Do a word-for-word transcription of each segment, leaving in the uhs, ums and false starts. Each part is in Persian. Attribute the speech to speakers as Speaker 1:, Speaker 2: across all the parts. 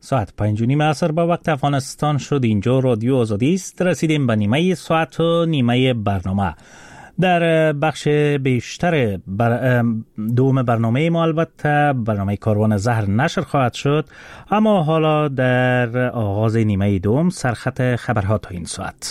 Speaker 1: ساعت پنج و نیم عصر با وقت افغانستان شد. اینجا رادیو آزادی است. رسیدیم به نیمه ساعت و نیمه برنامه. در بخش بیشتر بر دوم برنامه ما البته برنامه کاروان زهر نشر خواهد شد، اما حالا در آغاز نیمه دوم سرخط خبرها تا این ساعت.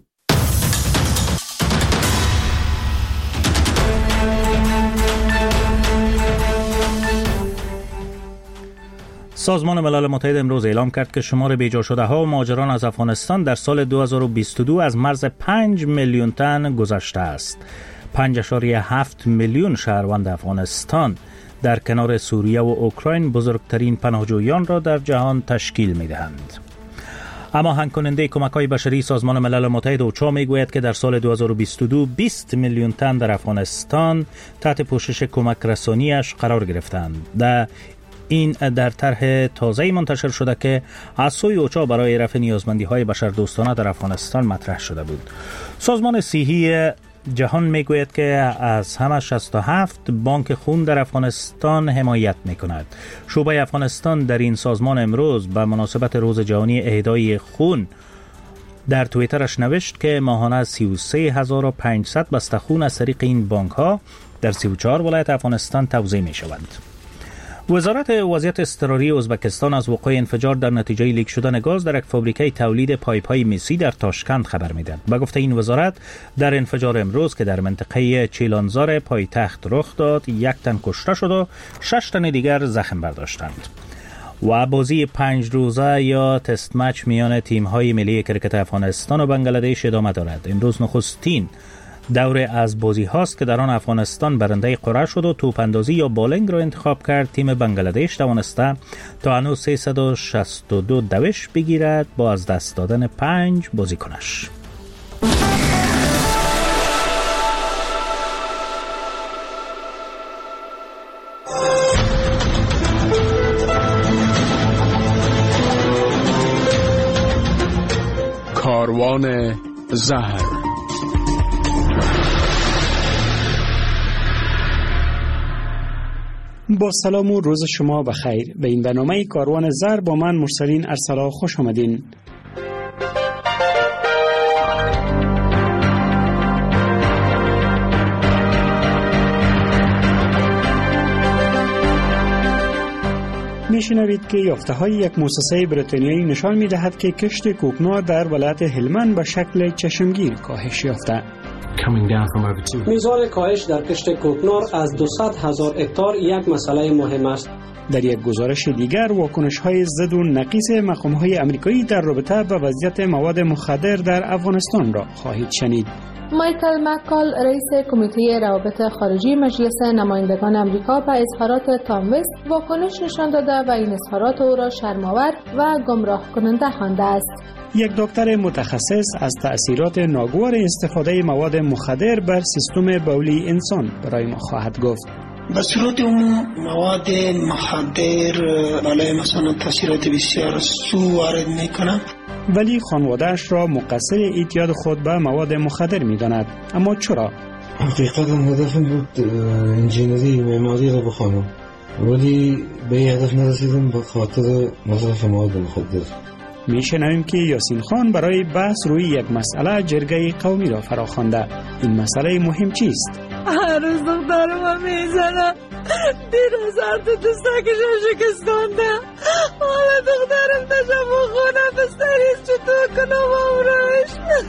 Speaker 1: سازمان ملل متحد امروز اعلام کرد که شمار بیجا شده ها و مهاجران از افغانستان در سال دو هزار و بیست و دو از مرز پنج میلیون تن گذشته است. پنج اشاریه هفت میلیون شهروند افغانستان در کنار سوریه و اوکراین بزرگترین پناهجویان را در جهان تشکیل می دهند. اما هنگ کننده کمک‌های بشری سازمان ملل متحد اوچا میگوید که در سال دو هزار و بیست و دو بیست میلیون تن در افغانستان تحت پوشش کمک رسانیش قرار گرفتند. در این در طرح تازه منتشر شده که از سوی اوچا برای رفع نیازمندی‌های بشردوستانه در افغانستان مطرح شده بود. سازمان صحی جهان میگوید که از همه شصت و هفت بانک خون در افغانستان حمایت میکند. شعبه افغانستان در این سازمان امروز به مناسبت روز جهانی اهدای خون در توییترش نوشت که ماهانه سی و سه هزار و پانصد بسته خون از طریق این بانک ها در سی و چهار ولایت افغانستان توزیع می شوند. وزارت وضعیت اضطراری ازبکستان از وقوع انفجار در نتیجه لیک شدن گاز در یک فابریکه تولید پایپ‌های مسی در تاشکند خبر می‌دهد. به گفته این وزارت در انفجار امروز که در منطقه چیلانزار پایتخت رخ داد، یک تن کشته شد و شش تن دیگر زخم برداشتند. و بازی پنج روزه یا تست مچ میان تیم‌های ملی کرکت افغانستان و بنگلادش ادامه دارد. امروز نخستین دوره از بازی هاست که در آن افغانستان برنده قرعه شد و توپ اندازی یا بالینگ را انتخاب کرد. تیم بنگلادش توانسته تا هنوز سیصد و شصت و دو دوش بگیرد با از دست دادن پنج بازیکنش.
Speaker 2: کاروان زهر.
Speaker 3: با سلام و روز شما بخیر. به این برنامه کاروان زهر با من مرسلین ارسلا خوش آمدین. میشنوید که یافته های یک مؤسسه بریتانیایی نشان میدهد که کشت کوکنار در ولایت هلمند به شکل چشمگیر کاهش یافته.
Speaker 4: میزان کاهش در کشت کوکنار از دویست هزار هکتار یک مسئله مهم است.
Speaker 3: در یک گزارش دیگر واکنش‌های ضد و نقیص مقام‌های آمریکایی در رابطه با وضعیت مواد مخدر در افغانستان را خواهید شنید.
Speaker 5: مایکل مکال رئیس کمیته روابط خارجی مجلس نمایندگان آمریکا به اظهارات تام وست واکنش نشان داده و این اظهارات او را شرم‌آور و گمراه کننده خوانده است.
Speaker 3: یک دکتر متخصص از تأثیرات ناگوار استفاده مواد مخدر بر سیستم بولی انسان برای ما خواهد گفت.
Speaker 6: به صورت عموم مواد مخدر بالای مثلا تأثیرات بسیار سو وارد میکنند،
Speaker 3: ولی خانواده‌اش را مقصر اعتیاد خود به مواد مخدر می‌داند. اما چرا؟
Speaker 7: حقیقتا هدفم بود انجینری معماری را بخوانم، ولی به این هدف نرسیدم به خاطر مصرف مواد مخدر.
Speaker 3: میشنویم که یاسین خان برای بحث روی یک مسئله جرگه قومی را فراخوانده. این مسئله مهم چیست؟
Speaker 8: هر روز دخترم هم میزنم، دیر از هر تو دستکشم شکستانده. حالا دخترم داشتم با خونه بستریز چطور کنم امروش.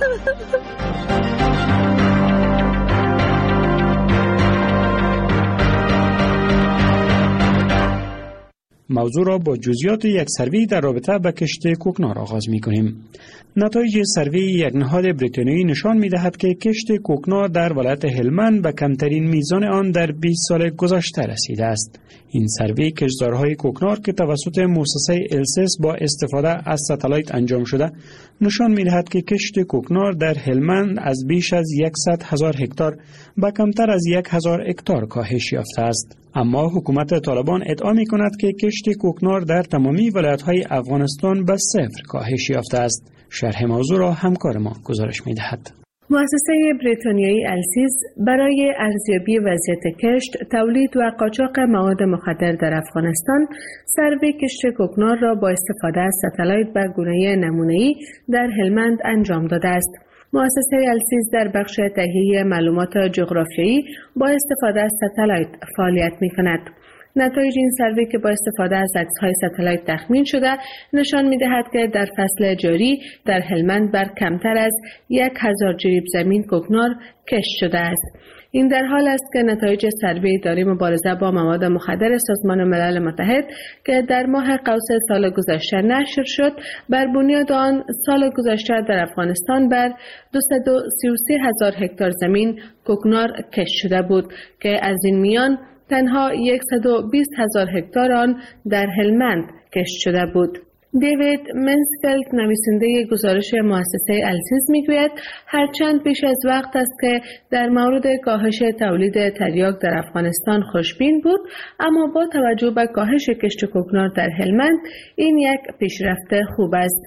Speaker 3: موضوع را با جزئیات یک سروی در رابطه با کشت کوکنار آغاز می کنیم. نتایج سروی یک نهاد بریتانیایی نشان می دهد که کشت کوکنار در ولایت هلمند به کمترین میزان آن در بیست سال گذشته رسیده است. این سروی کشتزارهای کوکنار که توسط مؤسسه السس با استفاده از ستلایت انجام شده نشان می دهد که کشت کوکنار در هلمند از بیش از صد هزار هکتار به کمتر از یک هزار هکتار کاهش یافته است. اما حکومت طالبان ادعا می کند که کشت کوکنار در تمامی ولایت‌های افغانستان به صفر کاهش یافته است. شرح موضوع را همکار ما گزارش می دهد.
Speaker 5: مؤسسه بریتانیایی السیز برای ارزیابی وضعیت کشت، تولید و قاچاق مواد مخدر در افغانستان، سروی کشت کوکنار را با استفاده از ستلایت به گونه نمونه‌ای در هلمند انجام داده است. مؤسسه السیز در بخش تهیه معلومات جغرافیایی با استفاده از ستلایت فعالیت می‌کند. نتایج این سروی که با استفاده از عکس‌های ستلایت تخمین شده نشان می‌دهد که در فصل جاری در هلمند بر کمتر از یک هزار جریب زمین کوکنار کشت شده است. این در حال است که نتایج سروی اداره مبارزه با مواد مخدر سازمان ملل متحد که در ماه قوس سال گذشته نشر شد، بر بنیاد آن سال گذشته در افغانستان بر دویست و سی و سه هزار هکتار زمین کوکنار کشت شده بود که از این میان تنها صد و بیست هزار هکتار آن در هلمند کشت شده بود. دیوید منسفیلد نویسنده گزارش مؤسسه السیز میگوید هرچند پیش از وقت است که در مورد کاهش تولید تریاک در افغانستان خوشبین بود، اما با توجه به کاهش کشت کوکنار در هلمند این یک پیشرفت خوب است.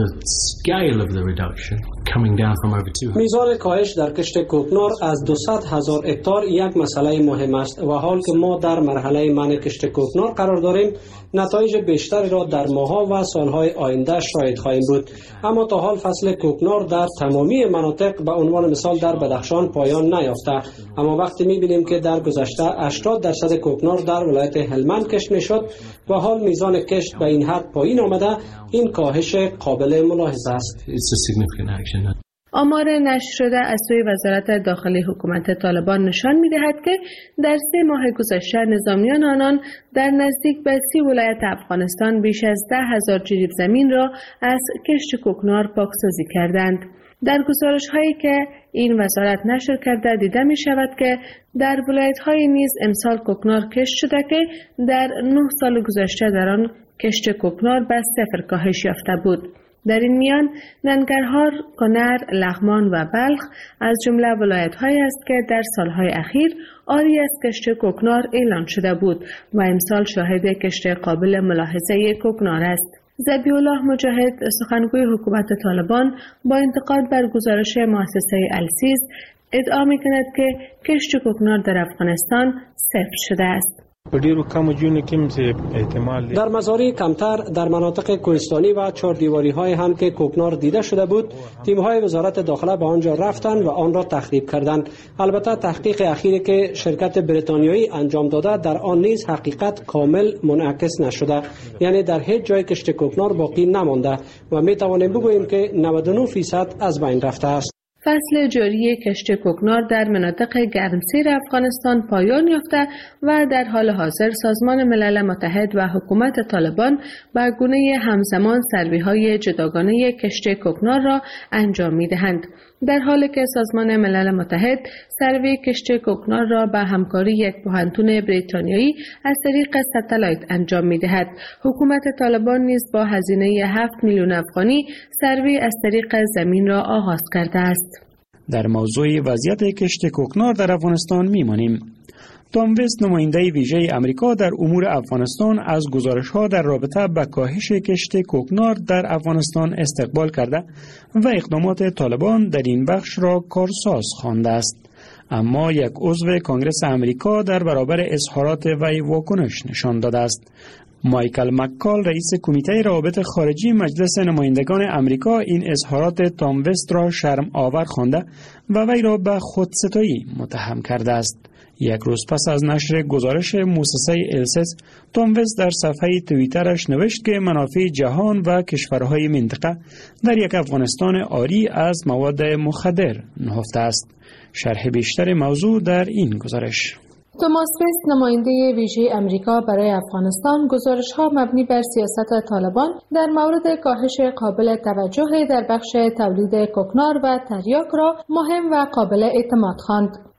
Speaker 4: میزان کاهش در کشت کوکنار از دویست هزار هکتار یک مسئله مهم است و حال که ما در مرحله منع کشت کوکنار قرار داریم، نتایج بیشتری را در ماه‌ها و سالهای آینده شاهد خواهیم بود. اما تا حال فصل کوکنار در تمامی مناطق به عنوان مثال در بدخشان پایان نیافته، اما وقتی می‌بینیم که در گذشته هشتاد درصد کوکنار در ولایت هلمند کشت می‌شد و حال میزان کشت به این حد پایین آمده، این کاهش قابل ملاحظه است.
Speaker 5: آمار نشر شده از سوی وزارت داخلی حکومت طالبان نشان می‌دهد که در سه ماه گذشته نظامیان آنان در نزدیک به سی ولایت افغانستان بیش از ده هزار جریب زمین را از کشت کوکنار پاکسازی کردند. در گزارش‌هایی که این وزارت نشر کرده دیده می‌شود که در ولایت‌های نیز امسال کوکنار کشت شده که در نه سال گذشته در آن کشت کوکنار به صفر کاهش یافته بود. در این میان ننگرهار، کنر، لغمان و بلخ از جمله ولایت‌هایی است که در سالهای اخیر عاری از کشت کوکنار اعلان شده بود و امسال شاهد کشت قابل ملاحظه کوکنار است. ذبیح الله مجاهد، سخنگوی حکومت طالبان، با انتقاد بر گزارش مؤسسه السیز ادعا می‌کند که کشت کوکنار در افغانستان صفر شده است.
Speaker 4: در مزارع کمتر در مناطق کوهستانی و چهاردیواری های هم که کوکنار دیده شده بود، تیم های وزارت داخله به آنجا رفتند و آن را تخریب کردند. البته تحقیق اخیری که شرکت بریتانیایی انجام داده در آن نیز حقیقت کامل منعکس نشده، یعنی در هیچ جای کشت کوکنار باقی نمانده و می توانیم بگوییم که نود و نه درصد از بین رفته است.
Speaker 5: فصل جاری کشت کوکنار در مناطق گرمسیر افغانستان پایان یافته و در حال حاضر سازمان ملل متحد و حکومت طالبان به گونه همزمان سروی‌های جداگانه کشت کوکنار را انجام می‌دهند، در حالی که سازمان ملل متحد سروی کشت کوکنار را به همکاری یک پوهنتون بریتانیایی از طریق ستلایت انجام می‌دهد. حکومت طالبان نیز با هزینه هفت میلیون افغانی سروی از طریق زمین را آغاز کرده است.
Speaker 3: در موضوع وضعیت کشت کوکنار در افغانستان میمانیم. تام وست، نماینده ویژه امریکا در امور افغانستان، از گزارش‌ها در رابطه با کاهش کشت کوکنار در افغانستان استقبال کرده و اقدامات طالبان در این بخش را کارساز خوانده است. اما یک عضو کنگره امریکا در برابر اظهارات وی واکنش نشان داده است. مایکل مککال، رئیس کمیته روابط خارجی مجلس نمایندگان امریکا، این اظهارات تام وست را شرم آور خوانده و وی را به خودستایی متهم کرده است. یک روز پس از نشر گزارش مؤسسه السیز، تام وست در صفحه توییترش نوشت که منافع جهان و کشورهای منطقه در یک افغانستان عاری از مواد مخدر نهفته است. شرح بیشتر موضوع در این گزارش.
Speaker 5: توماس وست، نماینده ویژه امریکا برای افغانستان، گزارش‌ها مبنی بر سیاست طالبان در مورد کاهش قابل توجه در بخش تولید کوکنار و تریاک را مهم و قابل اعتماد خواند.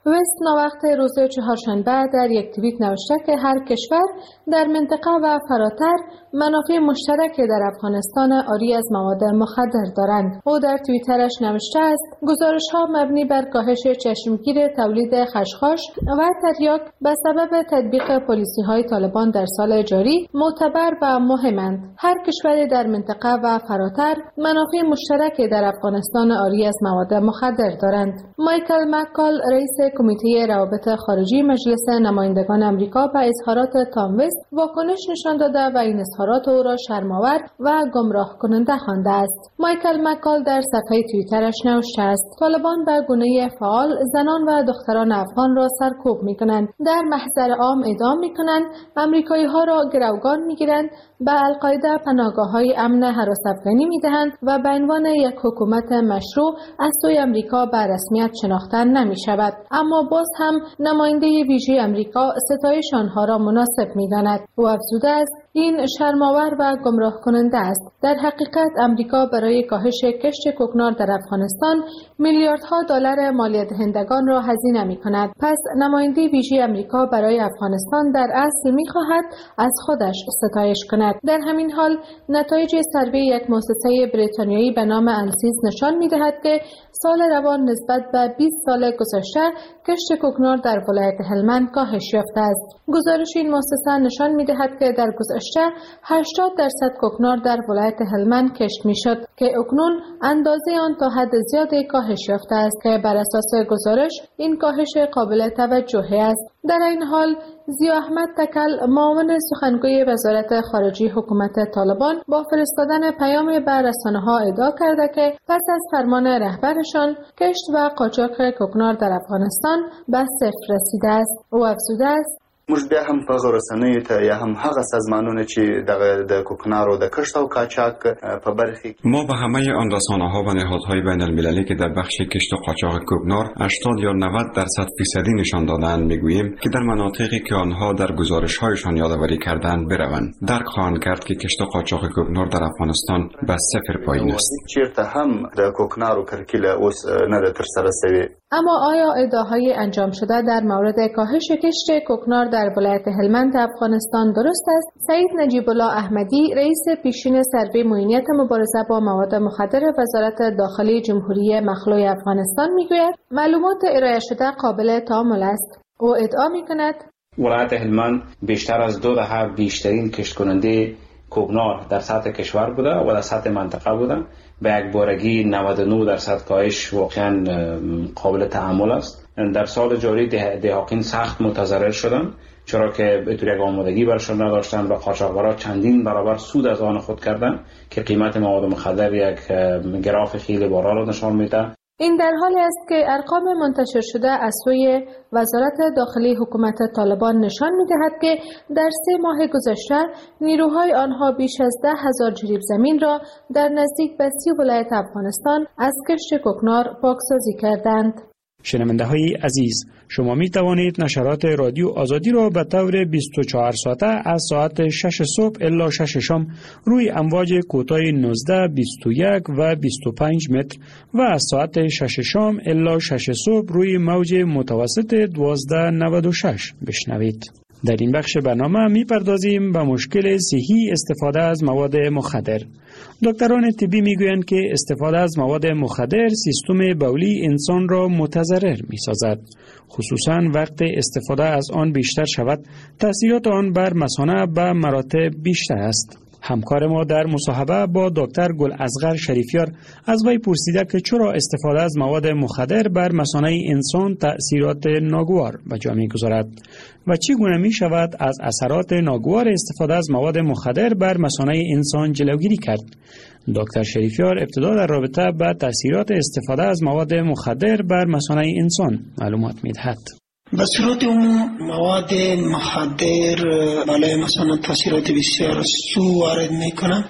Speaker 5: وست ناوقت روز چهارشنبه در یک توییت نوشته که هر کشور در منطقه و فراتر منافع مشترک در افغانستان عاری از مواد مخدر دارند. او در توییترش نوشته است: گزارش‌ها مبنی بر کاهش چشمگیر تولید خشخاش و تریاک به سبب تطبیق پالیسی‌های طالبان در سال جاری معتبر و مهمند. هر کشوری در منطقه و فراتر منافع مشترک در افغانستان عاری از مواد مخدر دارند. مایکل مکال، رئیس کمیته روابط خارجی مجلس نمایندگان آمریکا، به اظهارات تام وست واکنش نشان داده و این اظهارات او را شرم‌آور و گمراه کننده خوانده است. مایکل مکال در صفحه توییترش نوشته است: طالبان به گونه فعال زنان و دختران افغان را سرکوب می‌کنند، در محضر عام اعدام می‌کنند، آمریکایی‌ها را گروگان می‌گیرند، به القاعده پناهگاه‌های امن هراس افغانی می‌دهند و به عنوان یک حکومت مشروع از سوی آمریکا به رسمیت شناخته نمی‌شود. اما باز هم نماینده ویژه آمریکا ستایش آنها را مناسب می‌داند. او افزوده است: این شرم‌آور و گمراه کننده است. در حقیقت آمریکا برای کاهش کشت کوکنار در افغانستان میلیاردها دلار مالیات دهندگان را هزینه می‌کند. پس نماینده ویژه آمریکا برای افغانستان در اصل می‌خواهد از خودش ستایش کند. در همین حال نتایج سروی یک مؤسسه بریتانیایی به نام انسیز نشان می‌دهد که سال روان نسبت به بیست سال گذشته کشت کوکنار در ولایت هلمند کاهش یافته است. گزارش این مؤسسه نشان می‌دهد که در گذشته هشتاد درصد کوکنار در ولایت هلمند کشت می‌شد که اکنون اندازه آن تا حد زیادی کاهش یافته است که بر اساس گزارش این کاهش قابل توجهی است. در این حال ضیا احمد تکل، معاون سخنگوی وزارت خارجه حکومت طالبان، با فرستادن پیام به رسانه‌ها ادعا کرده که پس از فرمان رهبرشان کشت و قاچاق کوکنار در افغانستان به صفر رسیده است. او افزوده است:
Speaker 9: موږ بیا هم په غرسنۍ ته یا هم هغه سازمانونه چې د کوکنارو د کشت او قاچاق په برخه
Speaker 10: ما به همه آن رسانه‌ها و نهادهای بین المللی که در بخش کشت و قاچاق کوکنار هشتاد یا نود درصد فیصدی نشان دادند میگوییم که در مناطقی که آنها در گزارش‌هایشان یادآوری کردند بروند. درک خواهند کرد که کشت و قاچاق کوکنار در افغانستان به صفر پایین است.
Speaker 9: چیرته هم د کوکنارو کرکیله اوس نه تر سره شوی.
Speaker 5: اما آیا ادعاهای انجام شده در مورد کاهش کشت کوکنار در ولایت هلمند افغانستان درست است؟ سعید نجیب الله احمدی، رئیس پیشین سروی معینیت مبارزه با مواد مخدر وزارت داخلی جمهوری مخلوع افغانستان میگوید معلومات ارائه شده قابل تأمل است. او ادعا میکند
Speaker 11: ولایت هلمند بیشتر از دو دهه بیشترین کشت کننده کوکنار در سطح کشور بوده و در سطح منطقه بوده. به یک بارگی نود و نه درصد کاهش واقعا قابل تأمل است. در سال جاری دهاقین سخت متضرر شدند، چرا که به طور یک آمادگی برشان نداشتند و قاچاقبرا چندین برابر سود از آن خود کردند که قیمت مواد مخدر یک گراف خیلی بالا را نشان میده.
Speaker 5: این در حالی است که ارقام منتشر شده از سوی وزارت داخلی حکومت طالبان نشان می‌دهد که در سه ماه گذشته نیروهای آنها بیش از ده هزار جریب زمین را در نزدیک به سی ولایت افغانستان از کشت کوکنار پاکسازی کردند.
Speaker 3: شنونده های عزیز، شما می توانید نشرات رادیو آزادی را به طور بیست و چهار ساعته از ساعت شش صبح الی شش شام روی امواج کوتاه نوزده، بیست و یک و بیست و پنج متر و از ساعت شش شام الی شش صبح روی موج متوسط دوازده نود و شش بشنوید. در این بخش برنامه می پردازیم به مشکل صحی استفاده از مواد مخدر. دکتران طبی می گویند که استفاده از مواد مخدر سیستم بولی انسان را متضرر می سازد. خصوصا وقت استفاده از آن بیشتر شود، تأثیرات آن بر مثانه به مراتب بیشتر است. همکار ما در مصاحبه با دکتر گلاصغر شریفیار از وی پرسیده که چرا استفاده از مواد مخدر بر مثانه انسان تأثیرات ناگوار به جا می‌گذارد و چگونه می‌شود از اثرات ناگوار استفاده از مواد مخدر بر مثانه انسان جلوگیری کرد. دکتر شریفیار ابتدا در رابطه با تأثیرات استفاده از مواد مخدر بر مثانه انسان معلومات می‌دهد.
Speaker 6: به صورت عموم مواد مخدر برای مثلا تاثیرات بسیار سو وارد میکنه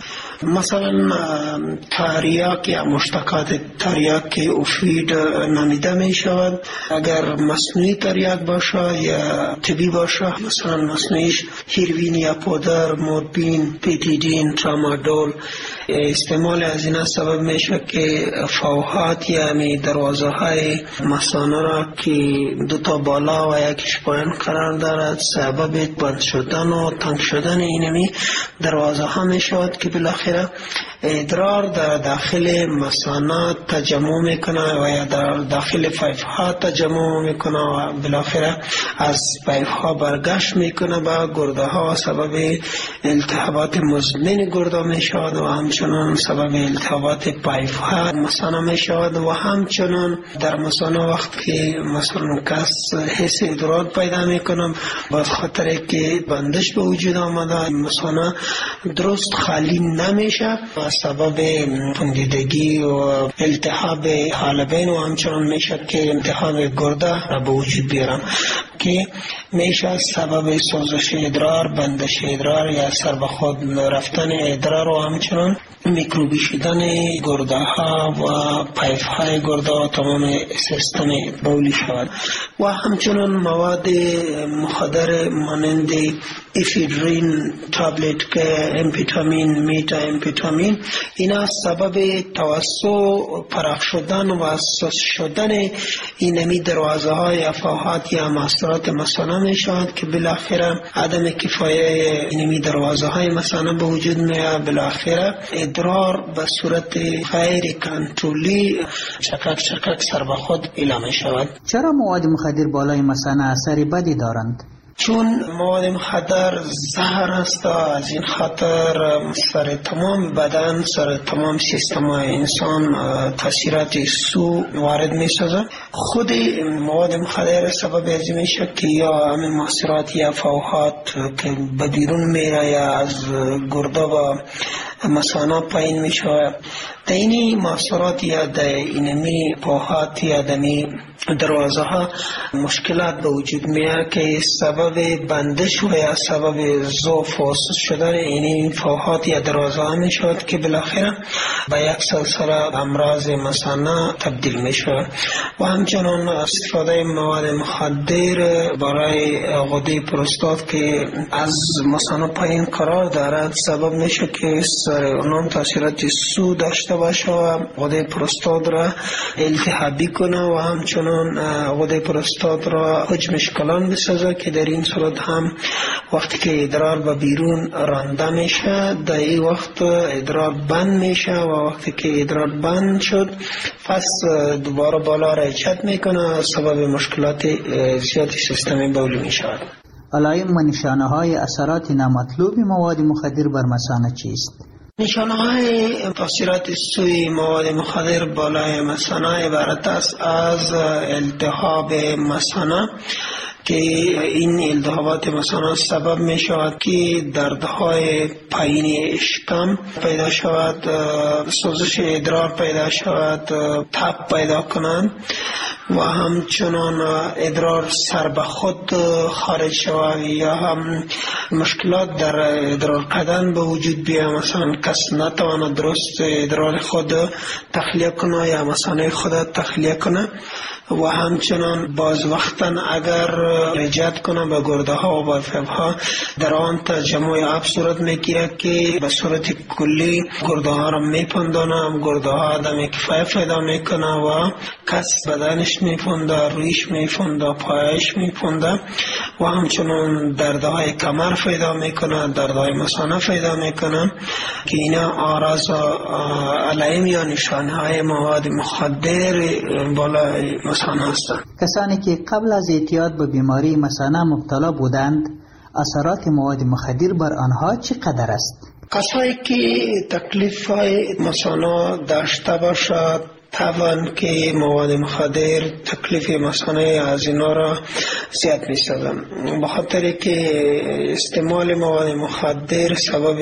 Speaker 6: مثلا تریاک یا مشتقات تریاک اوفید نامیده می شود. اگر مصنوعی تریاک باشه یا طبی باشه، مثلا مصنوعیش هیروین یا پودر، مورفین، پیتیدین، ترامادول، استعمال از این سبب میشه که فوحات یعنی دروازه های مثانه را که دو تا بالا و یکیش پایین قرار دارد سبب بند شدن و تنگ شدن اینمی دروازه ها میشود که بالاخره ادرار در داخل مثانه تجمع میکنه و یا در داخل پایپ ها تجمع میکنه و بالاخره از پایپ ها برگشت میکنه به گرده ها و سبب التهابات مزمن گرده میشود و همچنان سبب التهابات پایپ ها مثانه میشود و همچنان در مثانه وقت که مثلا کس حس ادرار پیدا میکنه باز خاطر که بندش به وجود آمده مثانه درست خالی نمیشه و سبب پندیدگی و التهاب حالبین و همچنان میشه که التهاب گرده را به وجود بیارم که میشه سبب سوزش ادرار، بندش ادرار یا سر به خود رفتن ادرار و همچنان میکروبی شدن گرده ها و پایپ های گرده و تمام سیستم بولی شود و همچنان مواد مخدر مانند افیدرین تابلت که امفیتامین، میتا امفیتامین، اینا سبب توسع پرخ شدن و اساس شدن اینمی دروازه های افواهات یا ماسرات مثانه می شود که بالاخره عدم کفایه اینمی دروازه های مثانه به وجود میاد. بالاخره ادرار به صورت غیر کنترلی چکک چکک سر به خود اعلام شود.
Speaker 12: چرا مواد مخدر بالای مثانه اثری بدی دارند؟
Speaker 6: چون مواد مخدر زهر است، از این خاطر سر تمام بدن، سر تمام سیستم انسان تاثیرات سو وارد می سازد. خود مواد مخدر سبب از این میشه که یا همین مؤثرات یا فوحات که به بیرون میره یا از گرده و مثانه پایین میشه، در اینی مؤثرات یا در اینمی فوحات یا دمی دروازه ها مشکلات به وجود میاد که سبب بندش و یا سبب ضعف و سست شدن این فوحات یا دروازه ها میشود که بالاخره به یک سلسله امراض مثانه تبدیل میشود. و همچنان استفاده مواد مخدر برای غده پروستات که از مثانه پایین قرار دارد سبب میشه که سر اونم تاثیرات سو داشته باشه و غده پروستات را التهابی کنه و همچنان غده پروستات را حجمش کلان بسازه که در این صورت هم وقتی که ادرار به بیرون رانده میشه در این وقت ادرار بند میشه و وقتی که ادرار بند شد پس دوباره بالا حرکت میکنه سبب مشکلات زیادی سیستم بولی میشود.
Speaker 12: علائم و نشانه های اثرات نامطلوب مواد مخدر بر مثانه چیست؟
Speaker 6: نشانه های تاثیرات سوی مواد مخدر بالای مثانه عبارت است از التهاب مثانه که این التهابات مثانه سبب می شود که دردهای پایین شکم پیدا شود، سوزش ادرار پیدا شود، تب پیدا کنند و همچنان ادرار سر به خود خارج شود یا هم مشکلات در ادرار کردن به وجود بیاید. مثلا کس نتواند درست ادرار خود تخلیه کنه یا مثانه خود تخلیه کنه و همچنان باز وقتا اگر رجعت کنه به گرده ها و به فیب ها در آن تجمع آب صورت میگیره که به صورت کلی گرده ها را میپندانه، گرده ها آدم کفایه پیدا میکنه و کس بدنش میپنده، رویش میپنده، پایش میپنده و همچنان دردهای کمر پیدا میکنه، دردهای مثانه پیدا میکنه که اینا آراز و علائم یا نشانه های مواد مخدر بالای مثانه هستند.
Speaker 12: کسانی که قبل از اعتیاد به بیماری مثانه مبتلا بودند اثرات مواد مخدر بر آنها چقدر است؟
Speaker 6: کسایی که تکلیف های مثانه داشته باشد طبعا که مواد مخدر تکلیف مثانه از اینا را زیاد می سازم، به خاطر که استعمال مواد مخدر سبب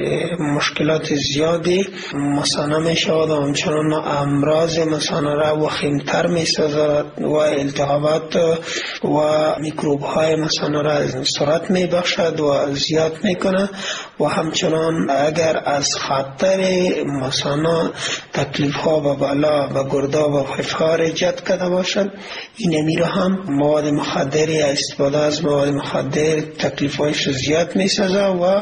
Speaker 6: مشکلات زیادی مثانه می شود و همچنان امراض مثانه را وخیمتر می سازد و التهابات و میکروب های مثانه را از سرعت می بخشد و زیاد می کنه و همچنان اگر از خاطر مثلا تکلیف ها و بالا و گردا و فشار جد کرده باشند، این میره هم مواد مخدر یا استفاده از مواد مخدر تکلیف هایش زیاد می سازه و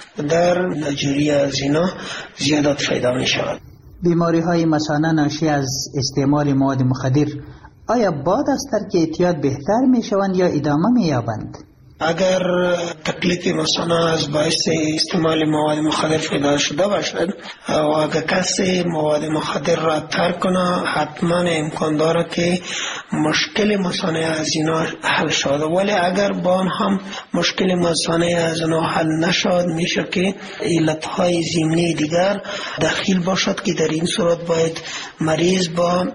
Speaker 6: در نجوری از اینا زیادت پیدا می شود.
Speaker 12: بیماری های مثلا ناشی از استعمال مواد مخدر آیا بعد از ترک اعتیاد بهتر می شوند یا ادامه می یابند؟
Speaker 6: اگر تکلیف مثلا از باعث استعمال مواد مخدر پیدا شده باشد و اگر کسی مواد مخدر را ترک کنه، حتما امکان داره که مشکل مثلا از اینا حل شد. ولی اگر با آن هم مشکل مثلا از اینا حل نشد، میشه که علتهای ضمنی دیگر داخل باشد که در این صورت باید مریض با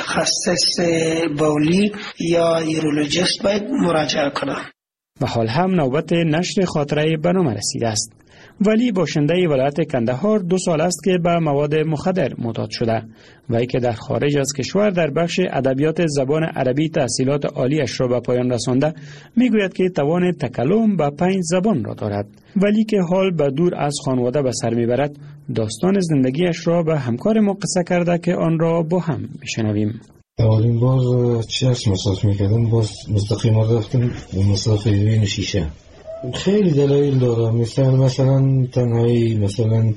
Speaker 6: متخصص بولی یا یورولوژیست باید مراجعه کنه.
Speaker 3: و حال هم نوبت نشر خاطره برنامه رسیده است. ولی باشنده ولایت کندهار دو سال است که به مواد مخدر معتاد شده و ای که در خارج از کشور در بخش ادبیات زبان عربی تحصیلات عالیش را به پایان رسانده، میگوید که توان تکلم به پنج زبان را دارد، ولی که حال به دور از خانواده به سر میبرد. داستان زندگیش را به همکار ما قصه کرده که آن را با هم میشنویم.
Speaker 7: اولین بار چی هست مصرف میکردم، باز مستقیم رفتم به مصرف هیروئین شیشه. خیلی دلایل داره، مثلا مثلا تنهایی، مثلا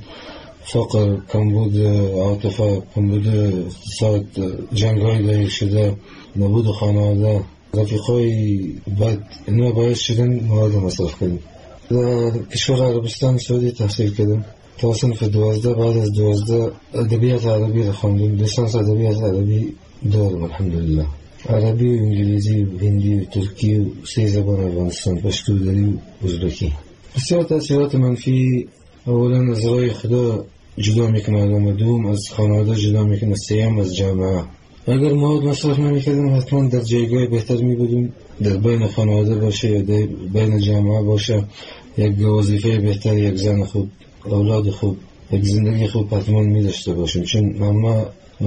Speaker 7: فقر، کمبود عاطفه، کمبود اقتصاد، جنگ های دایر شده، نبود خانواده، رفیقای بد، اینا باعث شدن مواد مصرف کردم. در کشور عربستان سعودی تحصیل کردم تا صنف دوازده. بعد از دوازده ادبیات عربی را خواندم، لیسانس ادبیات عربی دارم الحمدلله. عربی و انگلیسی و هندی و ترکی و سه زبان افغانستان، پشتو، دری و ازبکی. بسیار تاثیرات منفی. اولا از راه خدا جدا میکنه آدم، و دوم از خانواده جدا میکنه، سوم از جامعه. اگر مواد مصرف نمیکردم حتما در جایگاه بهتر میبودم، در بین خانواده باشه یا در بین جامعه باشه، یک وظیفه بهتر، یک زن خوب، اولاد خوب، یک زندگی خوب حتما میداشته باشم. چون همه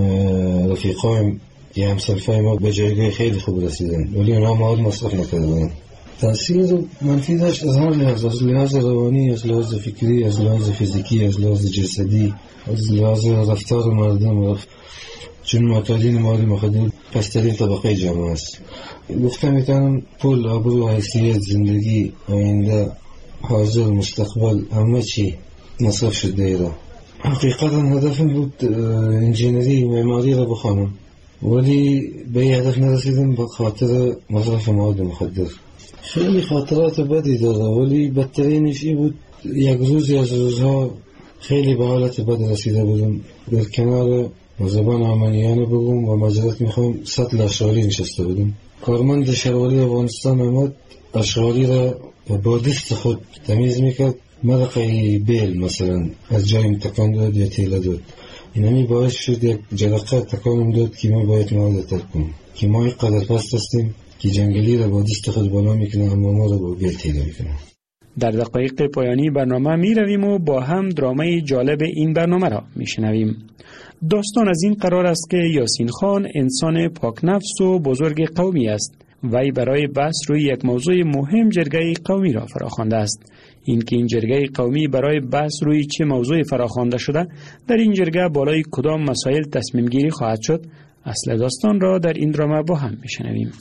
Speaker 7: رفیقایم یا همسلفای ما به جایگاه خیلی خوب رسیدن ولی اونا مواد مصرف نکردن. تاثیر منفی داشت از هر لحاظ، از لحاظ روانی، از لحاظ فکری، از لحاظ فیزیکی، از لحاظ جسدی، از لحاظ رفتار مردم. چون معتادین مواد مخدر پسترین طبقه جامعه است. گفتم میتونم پول، آبرو، حیثیت، زندگی، آینده، حاضر، مستقبل، همه چی مصرف شده ایره. حقیقتا هدفم بود انجینری معماری را بخوانم ولی به این هدف نرسیدم به خاطر مصرف مواد مخدر. خیلی خاطرات بدی داره ولی بدترینش این بود یک روزی از روزها خیلی به حالت بد رسیده بودم. در کنار زبان آمنیانه بگم و مجرد میخوام سطل اشغالی نشسته بودم. کارمند شروالی افغانستان آمد، اشغالی را با دست خود تمیز میکرد. مرقه بیل مثلا از جایم تکان داد یا تیله داد. اینمی باعث شد یک جرقه تکانم داد که ما باید مواد ترک کنم، که ما اینقدر پست هستیم که جنگلی را با دست خود بالا میکنه اما ما را با بیل تیله میکنه.
Speaker 3: در دقایق پایانی برنامه می رویم و با هم درامه جالب این برنامه را می شنویم. داستان از این قرار است که یاسین خان انسان پاک نفس و بزرگ قومی است. وی برای بحث روی یک موضوع مهم جرگه قومی را فراخوانده است. اینکه این جرگه قومی برای بحث روی چه موضوع فراخوانده شده، در این جرگه بالای کدام مسائل تصمیم گیری خواهد شد، اصل داستان را در این درامه با هم میشنویم.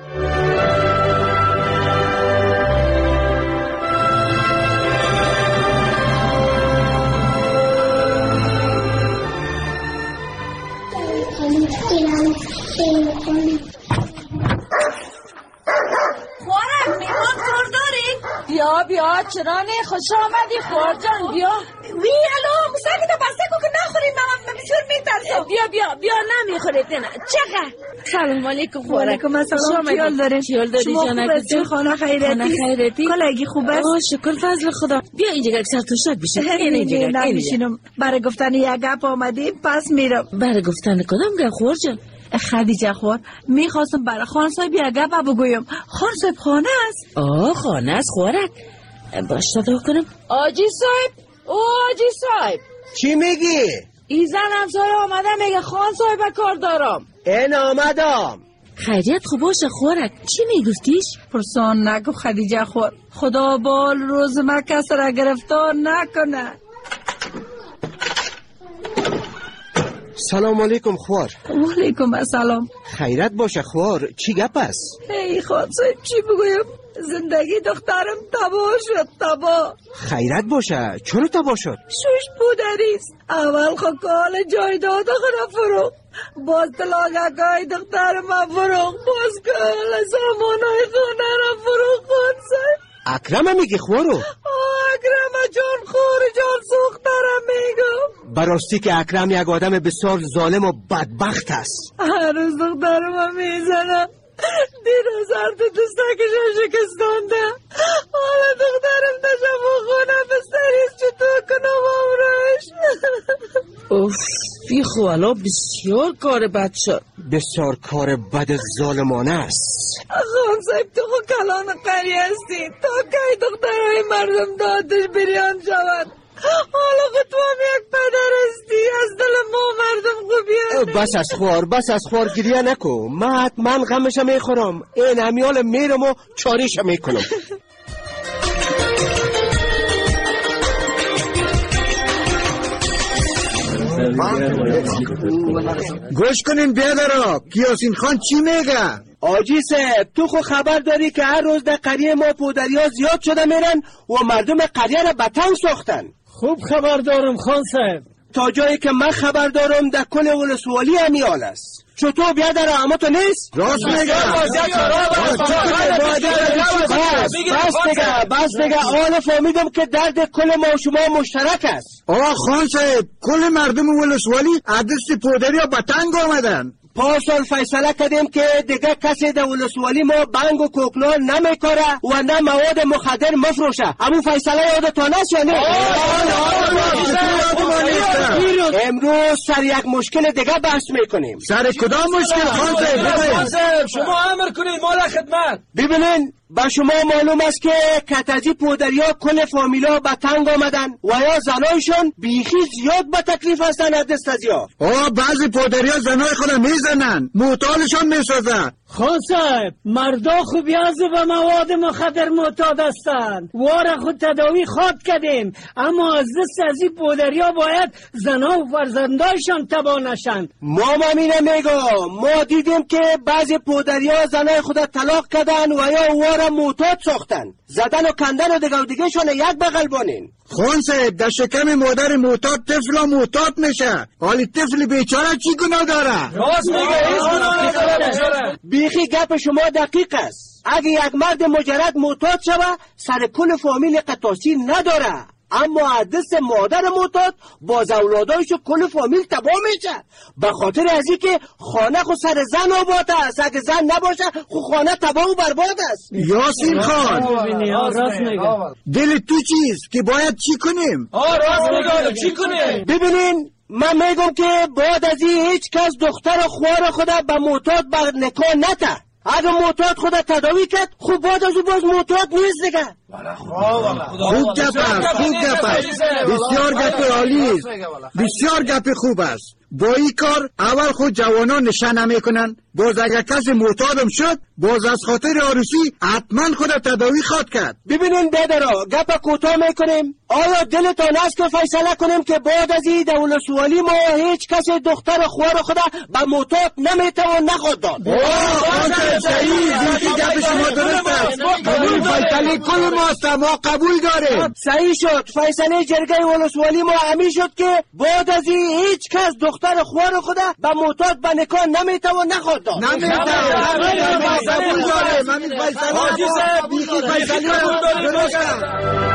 Speaker 8: بیا بیا چرانه خوش آمدی خور جان بیا. وی الو مساعده تا بسته کو که نخوریم، من بسیار میترسم. بیا بیا بیا نمیخورید نه. چقدر سلام علیکم خور.
Speaker 13: علیکم السلام. کیال داره؟
Speaker 8: کیال داری جانک جو؟
Speaker 13: خانه خیرتی.
Speaker 8: خانه خیرتی.
Speaker 13: کلاگی خوب است؟
Speaker 8: آه شکر فضل خدا. بیا اینجا یک سر توشک بشه. این اینجا
Speaker 13: نمیشینم. برای گفتن یک گپ آمدی پس میرم.
Speaker 8: برای گفتن کدام گپ خور جان؟
Speaker 13: خدیجه خور میخواستم برای خان صاحب یک گپ بگویم. خان صاحب خانه است؟
Speaker 8: آه خانه است خورک. باش صدا کنم. آجی صاحب، او آجی صاحب.
Speaker 14: چی میگی؟
Speaker 8: ای زن همسایه آمده میگه خان صاحب کار دارم.
Speaker 14: این آمدم.
Speaker 8: خیریت خوب باشه خورک. چی میگفتیش؟
Speaker 13: پرسان نگو خدیجه خور. خدا بال روز ما کس را گرفتار نکنه.
Speaker 14: سلام علیکم خوار.
Speaker 13: و علیکم السلام.
Speaker 14: خیرت باشه خوار، چی گپ است؟
Speaker 13: ای خود صاحب چی بگویم؟ زندگی دخترم تباه شد، تباه.
Speaker 14: خیرت باشه، چون تباه شد؟
Speaker 13: شوش پودریست. اول خو کال جایداد خود فروخت، باز طلاقگاه دخترم فروخت، باز کال سامانای خونه را فروخت. خود صاحب
Speaker 14: اکرم میگی خوارو؟
Speaker 13: اکرم جان خور جان سوخترم میگم.
Speaker 14: براستی که اکرم یک آدم بسیار ظالم و بدبخت است.
Speaker 13: هر روز دخترم میزنم. دیروز هر تو دستکشم شکستانده. حالا دخترم داشتم و خونه بستریست چطور کنم امرش.
Speaker 8: اوف بیخو الان بسیار کار بد شد.
Speaker 14: بسیار کار بد ظالمانه است.
Speaker 13: خان صاحب تو خو کلان قری هستی، تا که دخترهای مردم دادش بریان شود. حالا خود تو هم یک پدر هستی، از دل ما مردم خوبی.
Speaker 14: بس از خوار بس از خوار گریه نکو. من من غمش میخورم، این همیال میرم و چاریش میکنم.
Speaker 15: گوش کنین بیادرها، کیاسین خان چی میگه؟
Speaker 14: آجی صاحب تو خو خبر داری که هر روز در قریه ما پودریا زیاد شده میرن و مردم قریه را به تنگ ساختن.
Speaker 4: خوب خبر دارم خان صاحب.
Speaker 14: تا جایی که من خبر دارم در کل ولسوالی همیال است. چطور بیادر اما تو نیست؟
Speaker 15: راست میگه.
Speaker 14: بس دیگه بس دیگه آن فهمیدم که درد کل ما و شما مشترک است.
Speaker 15: آقا خان صاحب کل مردم ولسوالی عدس پودریا به تنگ آمدن.
Speaker 14: پارسال فیصله کردیم که دیگه کسی در ولسوالی ما بنگ و کوکنار نمیکاره و نه مواد مخدر مفروشه. همون فیصله یادتان است یا نه؟ امروز سر یک مشکل دیگه بحث میکنیم.
Speaker 15: سر کدام مشکل خان صاحب؟
Speaker 4: شما امر کنید ما را خدمت.
Speaker 14: ببینین با شما معلوم است که کتازی پودریا کل فامیلا به تنگ آمدن و یا زنایشان بیخی زیاد به تکلیف هستن از دست از یا.
Speaker 15: آه بعضی پودریا زنای خود میزنن، معتادشان میسازن.
Speaker 4: خان صاحب مردا خوبی از به مواد مخدر معتاد هستند. واره خود تداوی خواد کردیم، اما از دست از این پودریا باید زنا و فرزندایشان تباه نشند.
Speaker 14: ما همینه میگم، ما دیدیم که بعضی پودریا زنای خود طلاق کردن و یا واره معتاد ساختن، زدن و کندن و دیگه و دیگه شان یک بغل بانین.
Speaker 15: خان صاحب در شکم مادر معتاد طفل معتاد میشه، حالی طفل بیچاره چی گناه داره؟
Speaker 4: راست میگه.
Speaker 14: بیخی گپ شما دقیق است. اگه یک مرد مجرد معتاد شوه سر کل فامیل قطاسی نداره، اما از دست مادر معتاد باز اولادایش و کل فامیل تباه میشه. به خاطر از این که خانه خو سر زن آباد است، اگه زن نباشه خو خانه تباه و برباد است.
Speaker 15: یاسین خان
Speaker 4: راست میگه.
Speaker 15: دل تو چیست که باید چی کنیم؟
Speaker 4: آه راست میگه چی کنیم؟
Speaker 14: ببینین من میگم که باید از این هیچ کس دختر و خوار خدا به معتاد بر نکاح نته. اگه معتاد خدا تداوی کرد خوب باید از او باز معتاد نیست دیگه.
Speaker 15: خوب گپ است، خوب گپ است، بسیار گپ عالی است، بسیار گپ خوب است. با این کار اول خود جوانان نشان نمیکنن، باز اگر کسی معتادم شد باز از خاطر عروسی حتما خود تداوی خواد کرد.
Speaker 14: ببینین بیادرها گپ کوتاه میکنیم. آیا دلتان است که فیصله کنیم که بعد از این دولت سوالی ما هیچ کسی دختر خوار خدا به معتاد نمیتوان نخواد داد؟
Speaker 15: آه صحیح، دیگه گپ شما درست است. همین فیصله کل ماست، ما قبول داریم.
Speaker 14: صحیح شد. فیصله جرگه ولسوالی ما همین شد که بعد از این هیچ کس دختر خوار خدا به معتاد به نکاح نمیتوان نخواد داد.
Speaker 15: نمیتوان قبول داریم. همین فیصله بیخی فیصله درست است.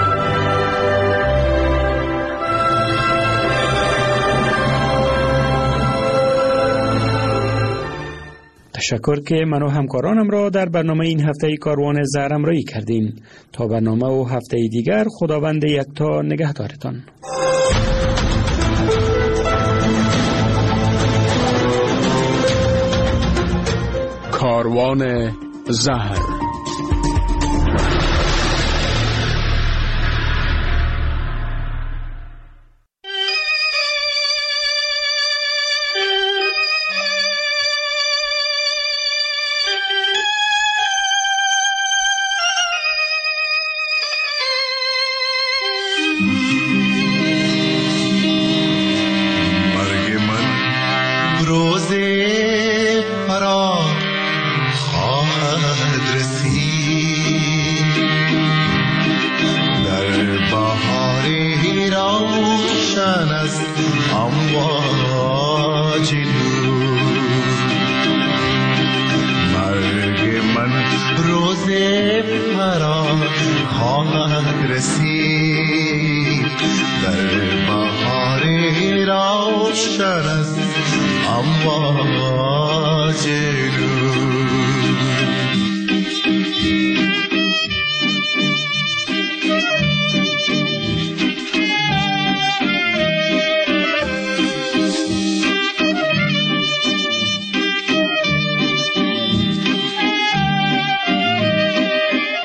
Speaker 3: تشکر که من و همکارانم را در برنامه این هفته کاروان زهر همراهی کردین. تا برنامه و هفته دیگر خداوند یکتا نگهدارتان.
Speaker 2: کاروان زهر.
Speaker 16: مرا خواهد رسید در بهاری روشن است امواج